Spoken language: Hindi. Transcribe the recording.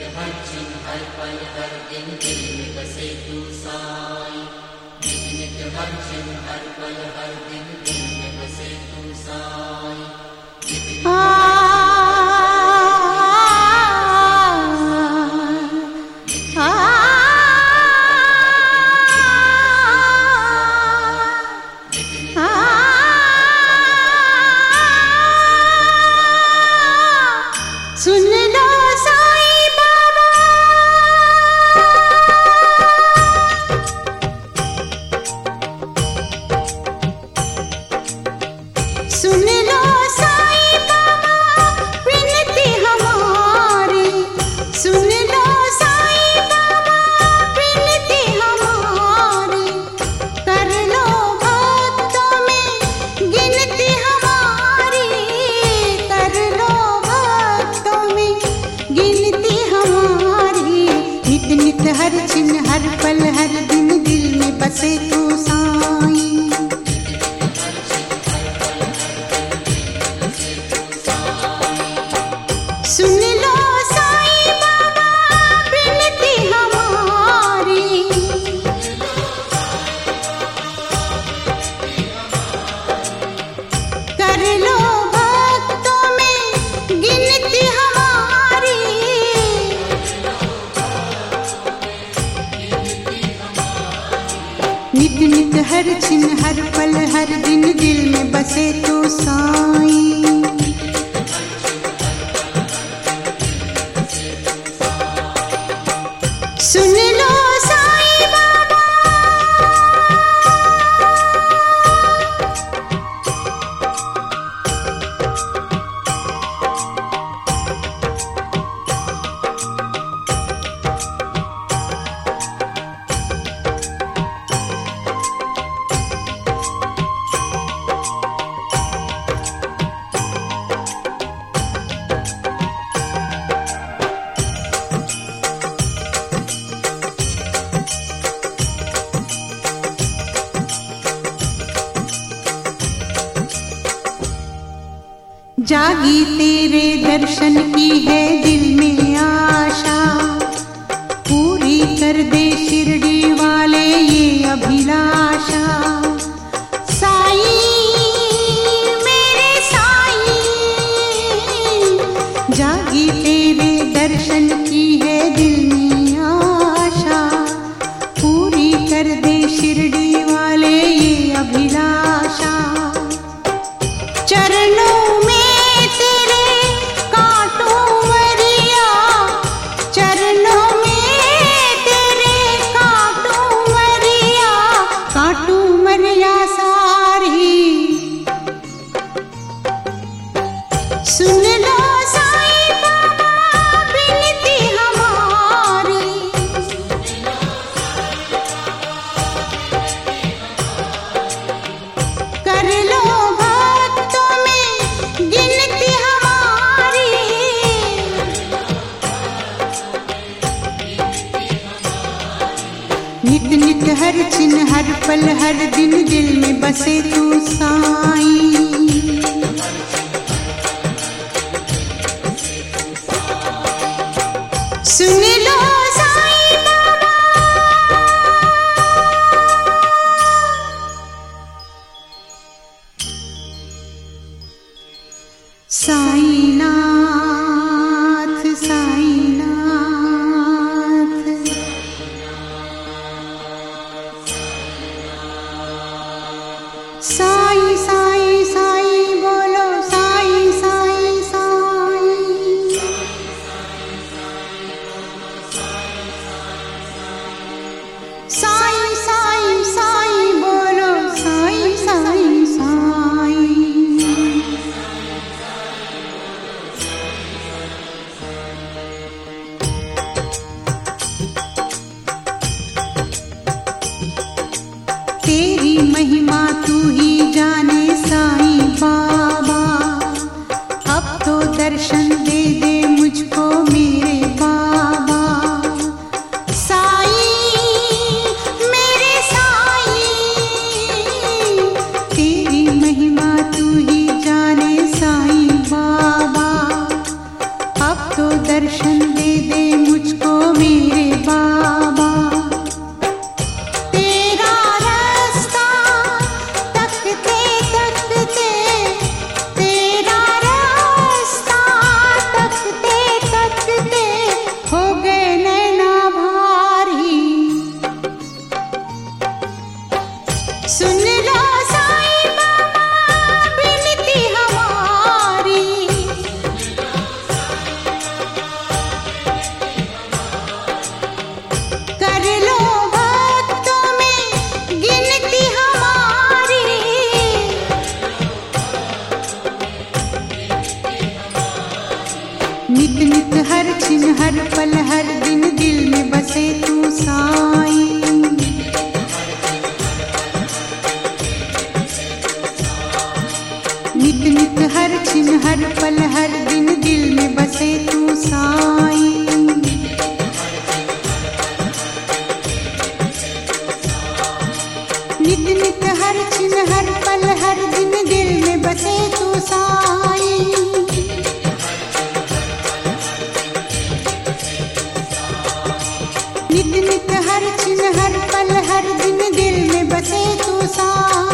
हर क्षण हर पल हर दिन दिल में बसे तू साई। नित नित हर क्षण हर पल हर दिन दिल में बसे तू साई। सुन लो साईं बाबा, सुन लो साईं बाबा विनती हमारी। सुन लो साईं बाबा विनती हमारी। कर लो भक्तों में गिनती हमारी। कर लो भक्तों में गिनती हमारी। नित नित हर क्षण हर पल हर दिन दिल में बसे तू साईं। सुन लो साईं बाबा विनती हमारी। कर लो भक्तों में गिनती हमारी। नित नित हर क्षण हर पल हर दिन दिल में बसे तू साईं। सुन लो साईं बाबा, जागी तेरे दर्शन की है दिल में आशा। पूरी कर दे शिरडी वाले ये अभिलाषा। साईं मेरे साईं, जागी तेरे दर्शन की है दिल में आशा। पूरी कर दे शिरडी वाले ये अभिलाषा। चरणों में सुन लो साईं बाबा विनती हमारी। कर लो भक्तों में गिनती हमारी। नित नित हर क्षण हर पल हर दिन दिल में बसे तू साईं। सुन लो साईं बाबा, साईनाथ साईनाथ। साईं साईं साईं बोलो साईं साईं साईं। दे दे मुझको मेरे बाबा। तेरा रास्ता तकते तकते, तेरा रास्ता तकते तकते हो गए नैना भारी। सुन लो साईं बाबा विनती हमारी, कर लो भक्तों में गिनती हमारी। नित नित हर छिन हर पल हर दिन दिल में बसे तू साईं। नित नित हर छिन हर पल हर दिन दिल में बसे तू साईं। नित नित हर छिन हर पल हर दिन दिल में बसे तू साईं। नित नित हर छिन हर पल हर दिन दिल में बसे तू साईं।